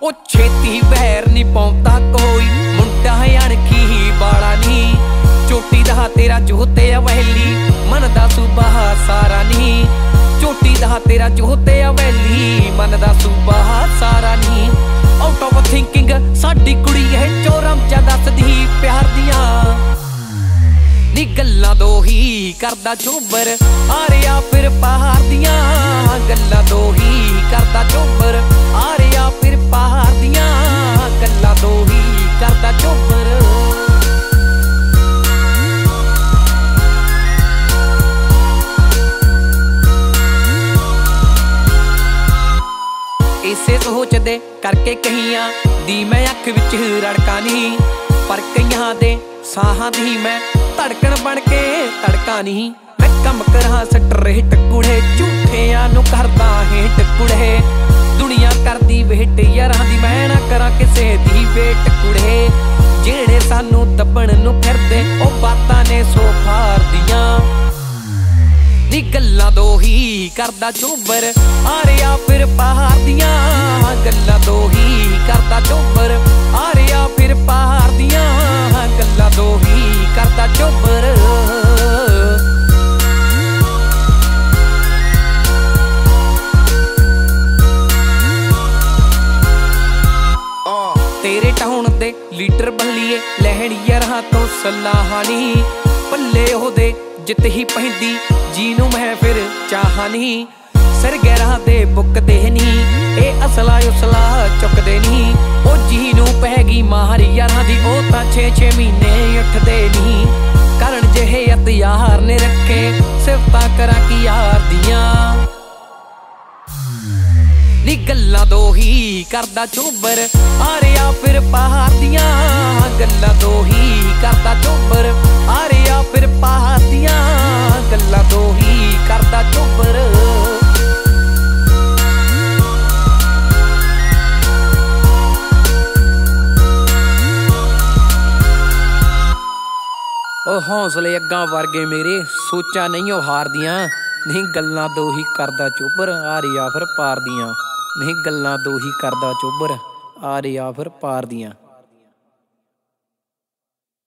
ओ छेती बहर नहीं पाउंदा कोई मुंडा अणखी ही बाला नहीं चोटी दा तेरा जोते अवैली मन दा सूबा सारा नहीं चोटी दा तेरा जोते अवैली मन दा सूबा सारा नहीं आउट ऑफ थिंकिंग साडी कुड़ी है चोरम जा दसदी प्यार दियां नी गल्लां दो ही करदा चोबर आ रिया फिर पहाड़ दियां गल्लां दो ही करदा चोबर आ रिया फिर पहाड़ दियां गल्लां दो ही करदा चोबर इसे सोच दे करके कहियां दी मैं अख विच रड़का नहीं पर कईयां दे साहां दी मैं धड़कन बन के तड़का नहीं मैं कम करा सटर हिट कुड़े झूठियां नू करदा हेट कुड़े दुनिया करदी वेट यारां दी मैं ना करा किसे दी वेट कुड़े जेड़े सानू दबण नू फिरदे ओ बातां ने सो फार दियां नी गल्लां दो ही करदा चोबर आ रिया फिर पहाड़ दियां गल्लां दो ही करदा चोबर आ रिया फिर पहाड़ दियां गल्लां दो ही करदा चोबर तेरे टाउन दे लीडर बल्लीए लहण यारां तो सलाह नहीं पल्ले ओहदे जित ही पैंदी जी नू मैं फिर चाह नहीं सिर गहरा दे बुकदे नहीं ए असला उसला चुकदे नहीं ओ जी नू पै गई मार यारां दी ओ तां 6-6 महीने उठदे नहीं करन जेहे अतियार ने रखे सिफतां करा की यार दियां नी गल्लां दो ही करदा चोबर आ रिया फिर पहाड़ दियां गल्लां दो ही करदा चोबर आ रिया फिर पहाड़ दियां गल्लां दो ही करदा चोबर ओ हौसले अग्गां वर्गे मेरे सोचा नहीं हार दियां नहीं गल्लां दो ही करदा चोबर आ रिया फिर पार दियां नहीं गल्लां दो ही करदा चोबर आ रिया फिर पार दियां।